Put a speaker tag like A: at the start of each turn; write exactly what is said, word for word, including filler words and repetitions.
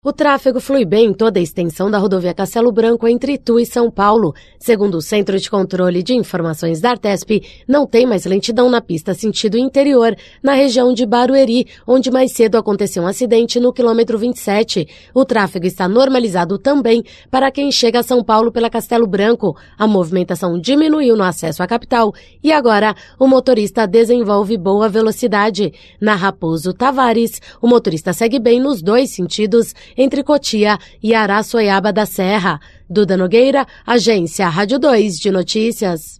A: O tráfego flui bem em toda a extensão da rodovia Castelo Branco entre Itu e São Paulo. Segundo o Centro de Controle de Informações da Artesp, não tem mais lentidão na pista sentido interior, na região de Barueri, onde mais cedo aconteceu um acidente no quilômetro vinte e sete. O tráfego está normalizado também para quem chega a São Paulo pela Castelo Branco. A movimentação diminuiu no acesso à capital e agora o motorista desenvolve boa velocidade. Na Raposo Tavares, o motorista segue bem nos dois sentidos, entre Cotia e Araçoiaba da Serra. Duda Nogueira, Agência Rádio dois de Notícias.